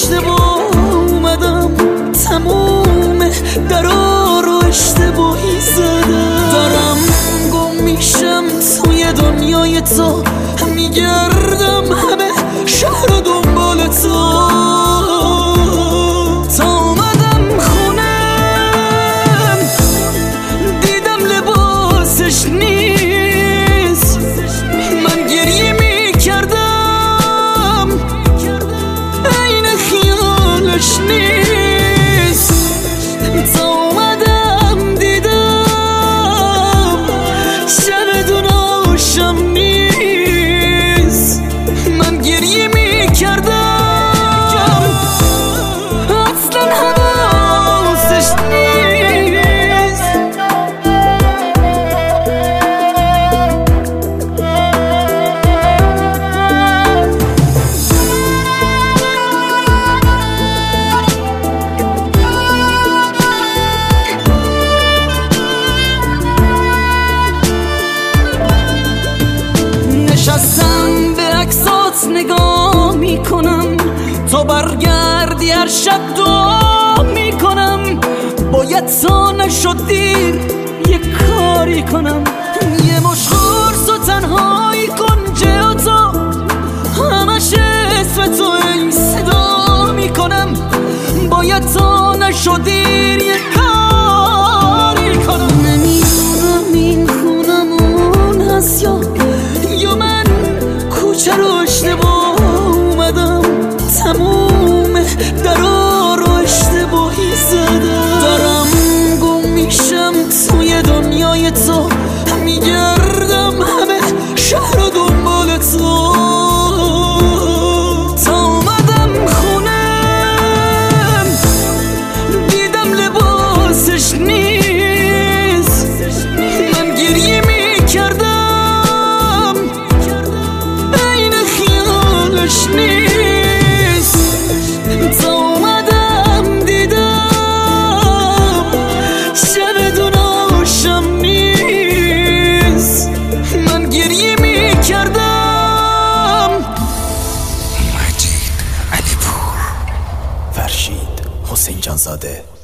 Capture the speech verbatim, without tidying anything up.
اشتباه اومدم، تموم درا رو اشتباهی زدم. دارم گم میشم توی دنیای تو، میگردم همه شهر و دنبال تو. تا اومدم خونم دیدم لباسش نیست، من گریه میکردم عین خیالش نیست. تا اومدم دیدم شب دوناشم نیست، من گریه میکردم اصلا حواسش نیست. نشستم به عکسات نگاه میکنم، تو برگردی هر شب دعا میکنم. باید تا نشد دیر یه کاری کنم، یه مش خورس و تنهایی کن جا تو، همش اسم تو این صدا میکنم. باید تا نشد دیر یه کاری کنم. نمیدونم این خونمون هست یا یا من کوچه رو اشتباه اومدم، تموم درا رو اشتباهی زدم. دارم گم میشم توی دنیای تو، میگردم همه شهر و دنبال تو. تا اومدم خونم دیدم لباسش نیست، من گریه میکردم عین خیالش نیست. تا اومدم دیدم شب دوناشم نیست، من گریه میکردم. مجید علی پور، فرشید حسین جانزاده.